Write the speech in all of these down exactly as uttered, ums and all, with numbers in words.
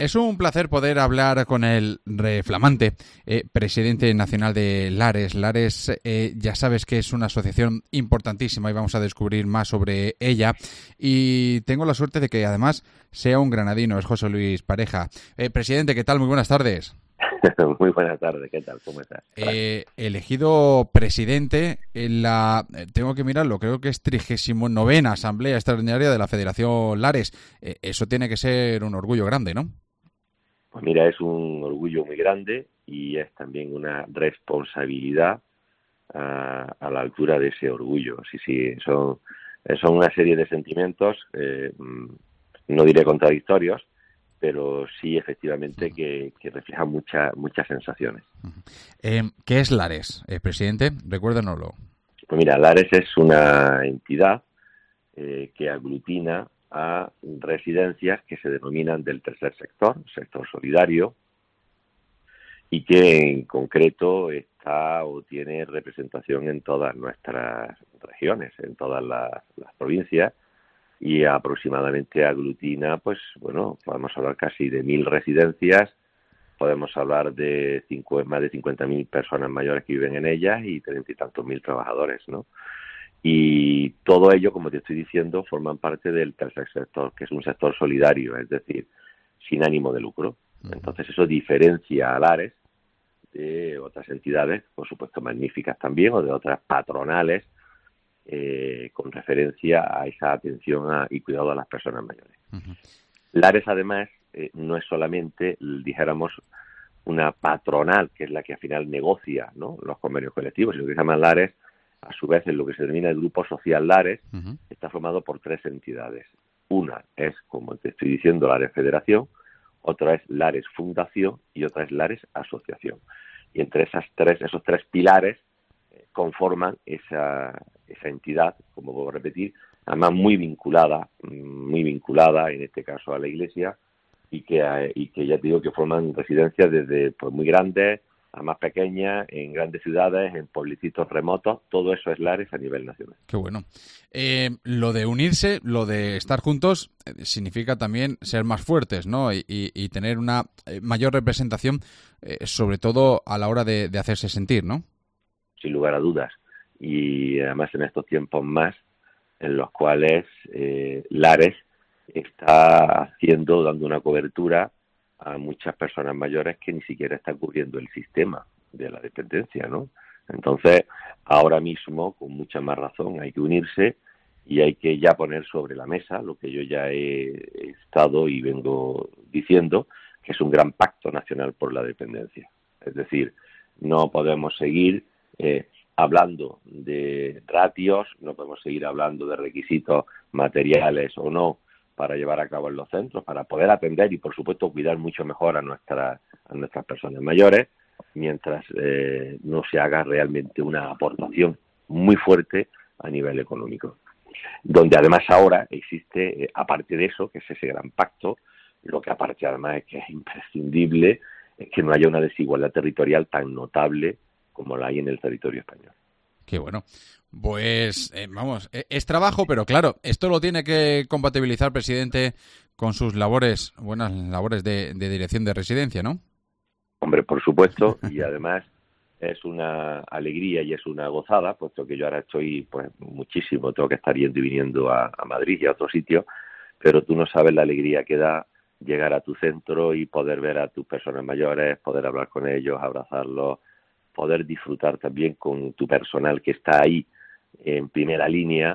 Es un placer poder hablar con el reflamante eh, presidente nacional de Lares. Lares, eh, ya sabes que es una asociación importantísima y vamos a descubrir más sobre ella. Y tengo la suerte de que además sea un granadino, es José Luis Pareja. Eh, presidente, ¿qué tal? Muy buenas tardes. Muy buenas tardes, ¿qué tal? ¿Cómo estás? Eh, elegido presidente en la, eh, tengo que mirarlo, creo que es trigésimo novena Asamblea Extraordinaria de la Federación Lares. Eh, eso tiene que ser un orgullo grande, ¿no? Pues mira, es un orgullo muy grande y es también una responsabilidad a, a la altura de ese orgullo. Sí, sí, son, son una serie de sentimientos, eh, no diré contradictorios, pero sí efectivamente que, que reflejan mucha, muchas sensaciones. Eh, ¿Qué es Lares, eh, presidente? Recuérdanoslo. Pues mira, Lares es una entidad eh, que aglutina a residencias que se denominan del tercer sector, sector solidario, y que en concreto está o tiene representación en todas nuestras regiones, en todas las, las provincias, y aproximadamente aglutina, pues bueno, podemos hablar casi de mil residencias, podemos hablar de cinco, más de cincuenta mil personas mayores que viven en ellas y treinta y tantos mil trabajadores, ¿no? Y todo ello, como te estoy diciendo, forman parte del tercer sector, que es un sector solidario, es decir, sin ánimo de lucro. Entonces eso diferencia a Lares de otras entidades, por supuesto magníficas también, o de otras patronales, eh, con referencia a esa atención a, y cuidado a las personas mayores. Uh-huh. Lares, además, eh, no es solamente, dijéramos, una patronal, que es la que al final negocia, ¿no?, los convenios colectivos, sino que se llama Lares. A su vez, en lo que se denomina el Grupo Social Lares, uh-huh, está formado por tres entidades. Una es, como te estoy diciendo, Lares Federación, otra es Lares Fundación y otra es Lares Asociación. Y entre esas tres, esos tres pilares eh, conforman esa, esa entidad, como puedo repetir, además muy vinculada, muy vinculada en este caso a la Iglesia, y que, eh, y que ya te digo que forman residencias desde pues muy grandes a más pequeñas, en grandes ciudades, en pueblecitos remotos. Todo eso es Lares a nivel nacional. Qué bueno. Eh, lo de unirse, lo de estar juntos, eh, significa también ser más fuertes, ¿no? Y, y, y tener una mayor representación, eh, sobre todo a la hora de, de hacerse sentir, ¿no? Sin lugar a dudas. Y además en estos tiempos más, en los cuales eh, Lares está haciendo, dando una cobertura a muchas personas mayores que ni siquiera está cubriendo el sistema de la dependencia, ¿no? Entonces, ahora mismo, con mucha más razón, hay que unirse y hay que ya poner sobre la mesa lo que yo ya he estado y vengo diciendo, que es un gran pacto nacional por la dependencia. Es decir, no podemos seguir eh, hablando de ratios, no podemos seguir hablando de requisitos materiales o no para llevar a cabo en los centros, para poder atender y, por supuesto, cuidar mucho mejor a, nuestra, a nuestras personas mayores, mientras eh, no se haga realmente una aportación muy fuerte a nivel económico. Donde además ahora existe, eh, aparte de eso, que es ese gran pacto, lo que aparte además es que es imprescindible, es que no haya una desigualdad territorial tan notable como la hay en el territorio español. Qué bueno. Pues, eh, vamos, es trabajo, pero claro, esto lo tiene que compatibilizar, presidente, con sus labores, buenas labores de, de dirección de residencia, ¿no? Hombre, por supuesto, y además es una alegría y es una gozada, puesto que yo ahora estoy pues muchísimo, tengo que estar yendo y viniendo a, a Madrid y a otros sitios, pero tú no sabes la alegría que da llegar a tu centro y poder ver a tus personas mayores, poder hablar con ellos, abrazarlos, poder disfrutar también con tu personal que está ahí en primera línea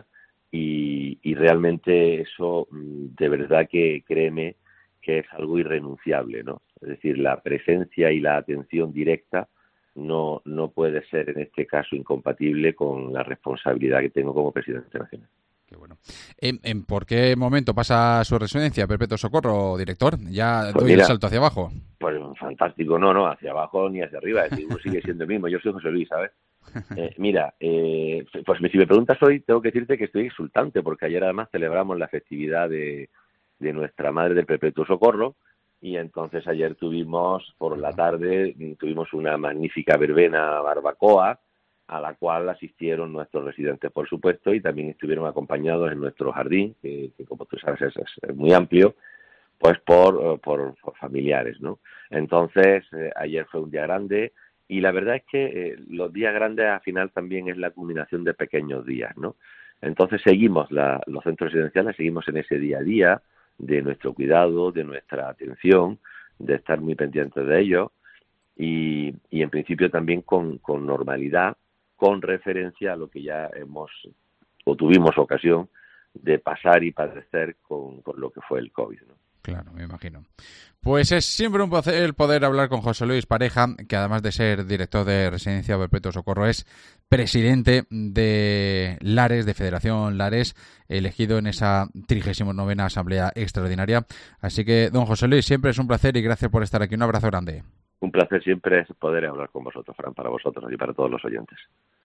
y, y realmente eso de verdad que créeme que es algo irrenunciable, ¿no? Es decir, la presencia y la atención directa no, no puede ser en este caso incompatible con la responsabilidad que tengo como presidente nacional. Qué bueno. ¿En, en por qué momento pasa su residencia, Perpetuo Socorro, director? Ya Pues doy mira, el salto hacia abajo. Pues fantástico, no, no, hacia abajo ni hacia arriba, es decir, uno sigue siendo el mismo, yo soy José Luis, ¿sabes? Eh, mira, eh, pues si me preguntas hoy, tengo que decirte que estoy exultante, porque ayer además celebramos la festividad de, de nuestra Madre del Perpetuo Socorro, y entonces ayer tuvimos, por la tarde, tuvimos una magnífica verbena barbacoa, a la cual asistieron nuestros residentes, por supuesto, y también estuvieron acompañados en nuestro jardín, que, que como tú sabes es, es muy amplio, pues por, por, por familiares, ¿no? Entonces, eh, ayer fue un día grande y la verdad es que eh, los días grandes al final también es la culminación de pequeños días, ¿no? Entonces seguimos la, los centros residenciales, seguimos en ese día a día de nuestro cuidado, de nuestra atención, de estar muy pendientes de ellos y, y en principio también con, con normalidad, con referencia a lo que ya hemos o tuvimos ocasión de pasar y padecer con, con lo que fue el COVID, ¿no? Claro, me imagino. Pues es siempre un placer poder hablar con José Luis Pareja, que además de ser director de Residencia Perpetuo Socorro, es presidente de Lares, de Federación Lares, elegido en esa trigésima novena Asamblea Extraordinaria. Así que, don José Luis, siempre es un placer y gracias por estar aquí. Un abrazo grande. Un placer siempre es poder hablar con vosotros, Fran, para vosotros y para todos los oyentes.